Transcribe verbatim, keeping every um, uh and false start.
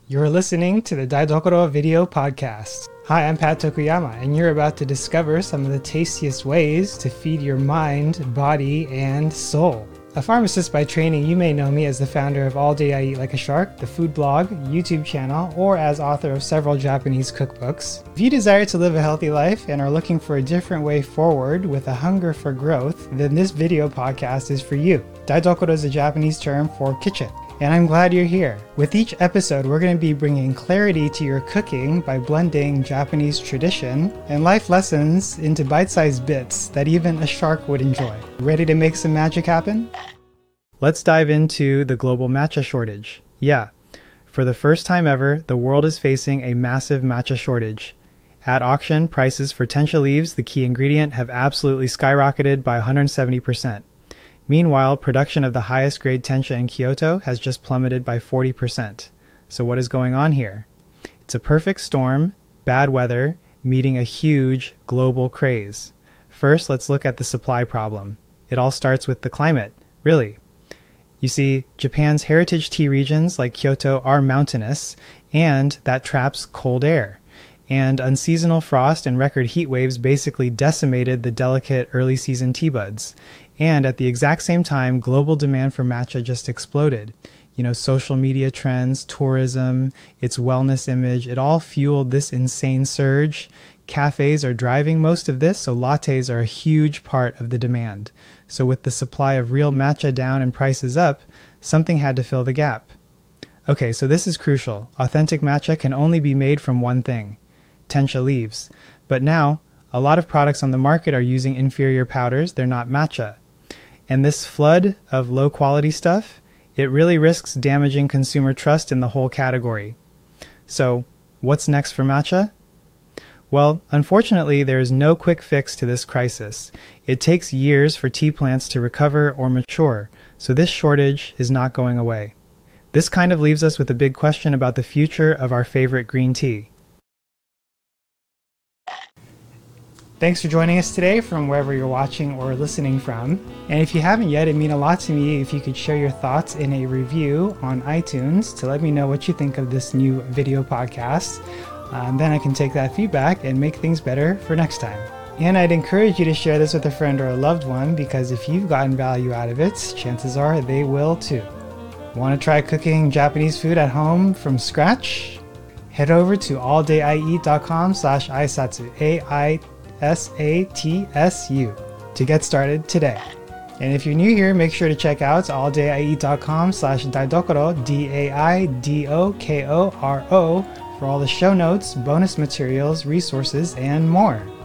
You're listening to the Daidokoro Video Podcast. Hi, I'm Pat Tokuyama, and you're about to discover some of the tastiest ways to feed your mind, body, and soul. A pharmacist by training, you may know me as the founder of All Day I Eat Like a Shark, the food blog, YouTube channel, or as author of several Japanese cookbooks. If you desire to live a healthy life and are looking for a different way forward with a hunger for growth, then this video podcast is for you. Daidokoro is a Japanese term for kitchen, and I'm glad you're here. With each episode, we're going to be bringing clarity to your cooking by blending Japanese tradition and life lessons into bite-sized bits that even a shark would enjoy. Ready to make some magic happen? Let's dive into the global matcha shortage. Yeah, for the first time ever, the world is facing a massive matcha shortage. At auction, prices for tencha leaves, the key ingredient, have absolutely skyrocketed by one hundred seventy percent. Meanwhile, production of the highest grade tencha in Kyoto has just plummeted by forty percent. So what is going on here? It's a perfect storm, bad weather, meeting a huge global craze. First, let's look at the supply problem. It all starts with the climate, really. You see, Japan's heritage tea regions like Kyoto are mountainous, and that traps cold air. And unseasonal frost and record heat waves basically decimated the delicate early season tea buds. And at the exact same time, global demand for matcha just exploded. You know, social media trends, tourism, its wellness image, it all fueled this insane surge. Cafes are driving most of this, so lattes are a huge part of the demand. So with the supply of real matcha down and prices up, something had to fill the gap. Okay, so this is crucial. Authentic matcha can only be made from one thing: tencha leaves. But now, a lot of products on the market are using inferior powders. They're not matcha. And this flood of low-quality stuff, it really risks damaging consumer trust in the whole category. So, what's next for matcha? Well, unfortunately, there is no quick fix to this crisis. It takes years for tea plants to recover or mature, so this shortage is not going away. This kind of leaves us with a big question about the future of our favorite green tea. Thanks for joining us today from wherever you're watching or listening from. And if you haven't yet, it'd mean a lot to me if you could share your thoughts in a review on iTunes to let me know what you think of this new video podcast. Um, then I can take that feedback and make things better for next time. And I'd encourage you to share this with a friend or a loved one, because if you've gotten value out of it, chances are they will too. Want to try cooking Japanese food at home from scratch? Head over to alldayeat.com slash aisatsu, A I S A T S U, to get started today. And if you're new here, make sure to check out alldayeat.com slash daidokoro, D A I D O K O R O, for all the show notes, bonus materials, resources, and more.